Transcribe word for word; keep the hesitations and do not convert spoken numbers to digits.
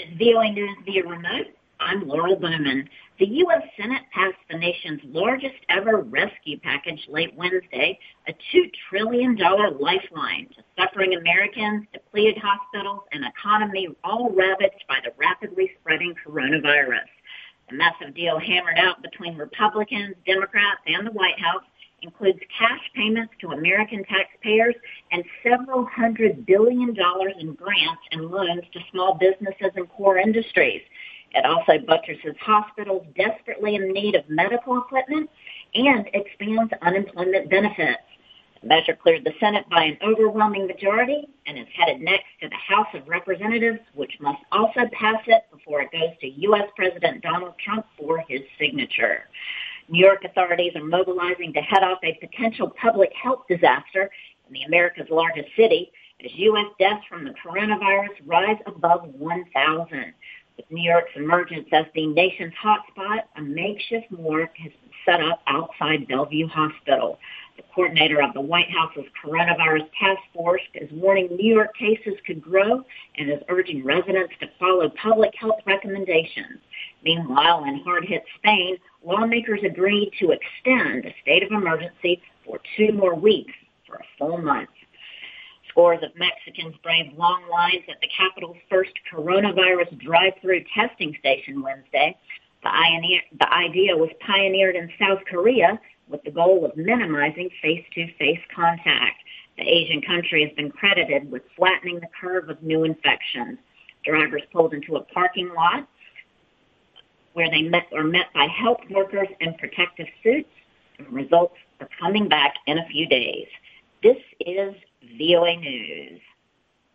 is V O A News via remote. I'm Laurel Bowman. The U S Senate passed the nation's largest ever rescue package late Wednesday, a two trillion dollars lifeline to suffering Americans, depleted hospitals, and economy all ravaged by the rapidly spreading coronavirus. The massive deal hammered out between Republicans, Democrats, and the White House includes cash payments to American taxpayers and several hundred billion dollars in grants and loans to small businesses and core industries. It also buttresses hospitals desperately in need of medical equipment and expands unemployment benefits. The measure cleared the Senate by an overwhelming majority and is headed next to the House of Representatives, which must also pass it before it goes to U S President Donald Trump for his signature. New York authorities are mobilizing to head off a potential public health disaster in the America's largest city as U S deaths from the coronavirus rise above one thousand. With New York's emergence as the nation's hotspot, a makeshift morgue has been set up outside Bellevue Hospital. The coordinator of the White House's coronavirus task force is warning New York cases could grow and is urging residents to follow public health recommendations. Meanwhile, in hard-hit Spain, lawmakers agreed to extend a state of emergency for two more weeks for a full month. Scores of Mexicans braved long lines at the capital's first coronavirus drive-through testing station Wednesday. The idea was pioneered in South Korea with the goal of minimizing face-to-face contact. The Asian country has been credited with flattening the curve of new infections. Drivers pulled into a parking lot where they met, are met by health workers in protective suits, and results are coming back in a few days. This is V O A News.